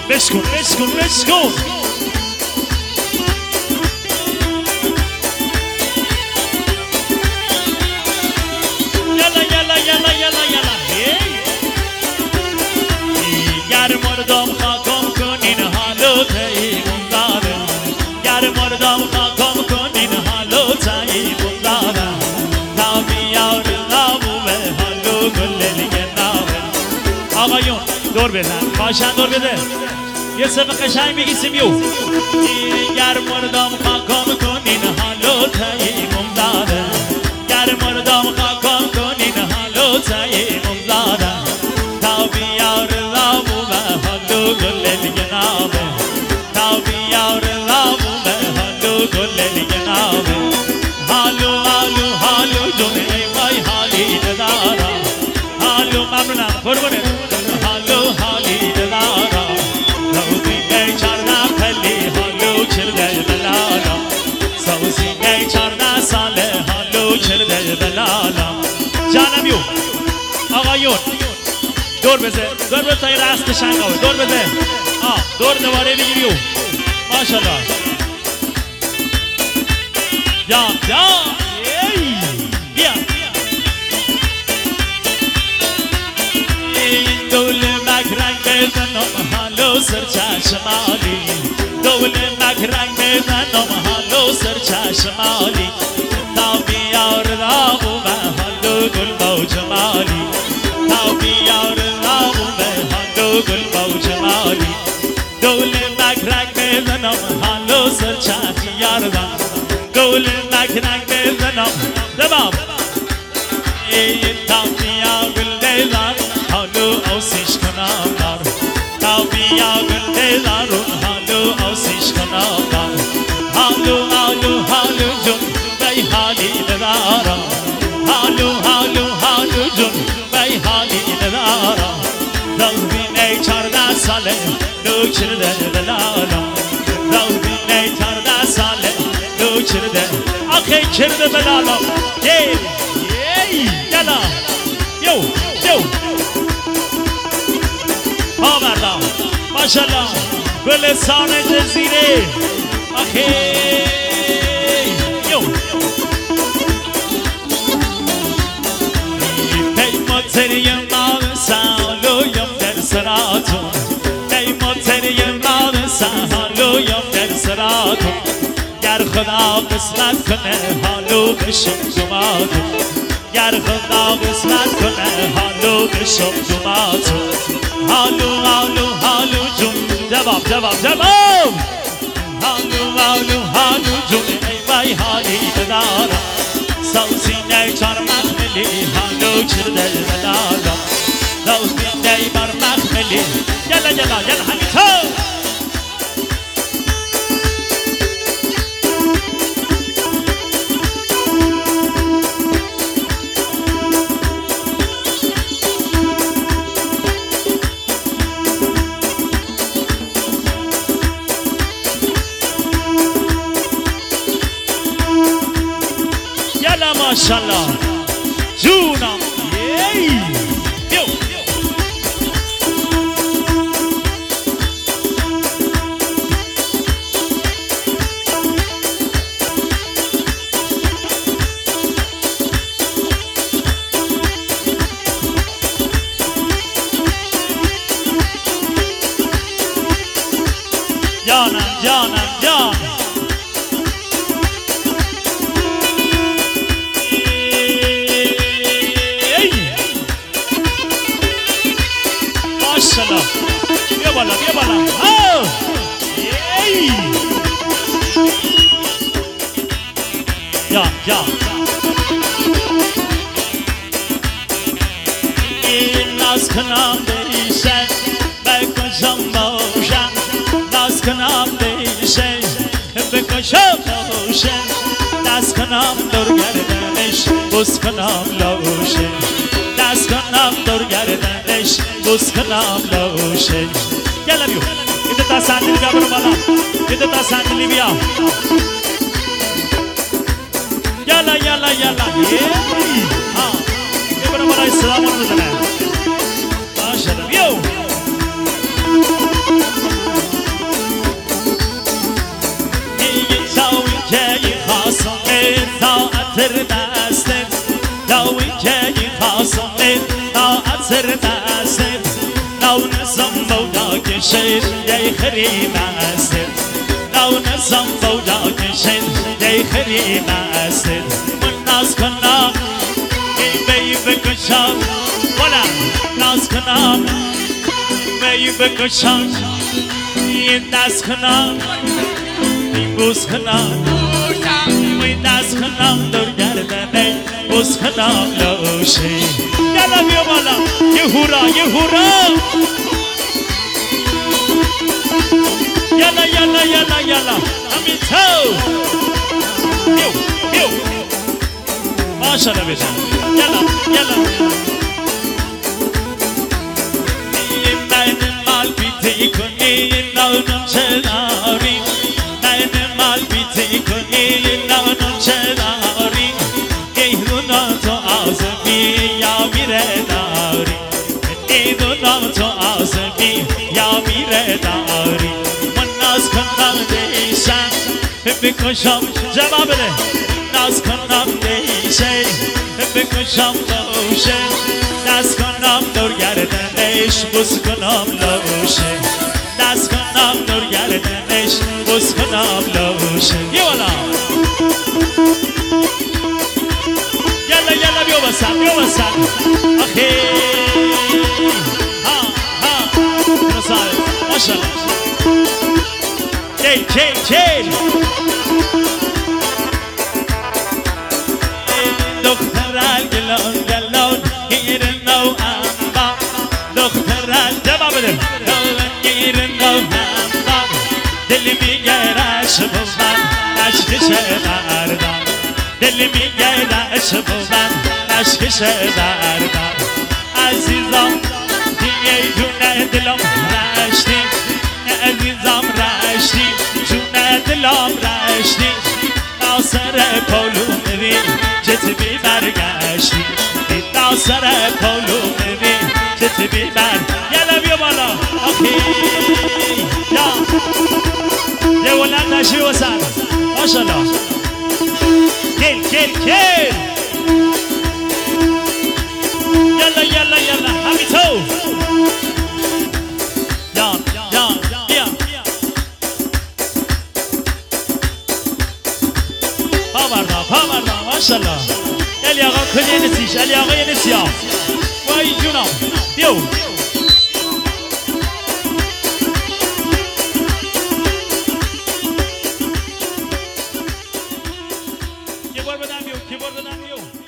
بشکن بشکن بشکن یلا یلا یلا یلا یلا گر مردم خاکم کنین حالو تایمون دارم گر مردم خاکم کنین حالو تایمون دارم تا بیار نامومه حالو گللیه نامه آقایون دور بزن باشن دور بده یه سبب قشنگ بگیسیم یو گر مردم خاکم کنین حالو تایمون دارم گر مردم خاکم کنین حالو تایمون دارم تا بیار نامومه حالو گللیه نامه تا بیار نامومه حالو گللیه نامه حالو حالو حالو جونه وای حالی ندارم حالو ممنونم قربونه حالو حالی ندارم سوزینه چارده پلی حالو کرده بلالم سوزینه 14 ساله حالو کرده بلالم جانم یو آقایون دور بزه دور بزه تایی راست شنگاوه دور بزه دور دواره بگیر یو ماشالله جام جام بیا دول مکرنگ بزنم حالو سر چشمالی دول مکرنگ بزنم حالو سر چشمالی تا بیار دامومه حالو گل با جمالی تا بیار دامومه حالو گل با جمالی دول مکرنگ بزنم حالو سر چشمالی دول مکرنگ بزنم دباب تا بیا گل دیدار حالو اوسیش کنم دار تا بیا گل دیدارون حالو اوسیش کنم دار حالو حالو حالو جون بی حالی ندارم حالو حالو حالو جون بی حالی ندارم روزینه 14 ساله لو کرده دلالم روزینه 14 ساله لو کرده آخه کرده بلالم یلا یو یو آوردم ماشالله گلستان جزیره آخه یو پیماتری مال سالویم در سراتون پیماتری مال سالویم در سراتون گر خدا قسمت کنه حالو بشم جمعاتون گر خدا قسمت کنه حالو بشم جمعاتون حالو حالو حالو جون جواب جواب جواب حالو حالو حالو جون ای وای حالی ندارم سوزینه 4 مخملی حالو کرده ندارم سوزینه بر مخملی یلا یلا یلا همینطور ماشالله جونم یو جانم جانم جان بیا بالا بیا بالا جان این ناز کنم بریشن بکشم باشن ناز کنم بریشن بکشم باشن دست کنم دور گردنش بوس کنم لوشن دست کنم دور گردنش بوس کنم لوشن یلا بیو ایده تا سندلی بیا برو بالا ایده تا سندلی بیا یلا یلا یلا برو بالا اسلام رو بزنه ماشالله بیو ناوی که خاصمت نا اثر دستت ناو نزم بودا کشید دی خریم است ناو نزم بودا کشید دی خریم است من ناز کنم بی بکشم ولا ناز کنم بی بکشم این دست کنم این بوس کنم این دست کنم دور گردنه بوس کنم لوشه یالا بیا بالا یه هورا یه هورا یالا یالا یالا یالا همین تو بیو بیو ماشالله بشن یالا یالا من مال بیتی کنی نونم چناری من مال بیتی کنی نونم چناری ایدونم تو آزمی یا میره داری ایدونم تو آزمی یا میره داری من ناز کنم دیشن بکشم جواب بده ناز کنم دیشه بکشم لوشه ناز کنم دور گردنش بوس کنم لوشه ناز کنم دور گردنش بوس کنم لوشه یه والا یالا یالا بیو بسن آخی ها ها رسال ماشالله چیل دخترال گلون گیرن نو انبا دخترال جواب بده گیرن نو انبا دل میگه رش بودن عشقش بردن دل میگه رش بودن عشقش بردن عزیزم دیگه جونه دلم رشتی عزیزم رشتی جونه دلم رشتی ناصر پولو میری چطبی برگشتی ناصر پولو میری چطبی یالا بیا بالا آخی یا یه ولد نشی وسن ماشالله کل یالا یالا یالا همی تو بیا پا مردا ماشالله علی آقا کلی نسیش علی آقا یه نسیا وای جونم بیو کی بار بدم بیو